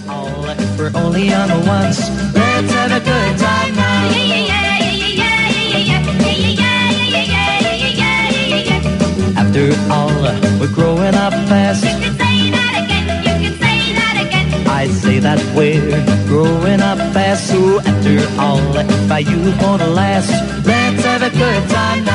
all, we're only young once. Let's have a good time now. After all, we're growing up fast. You can say that again, you can say that again. I say that we're growing up fast. So after all, if our youth won't last, let's have a good time now.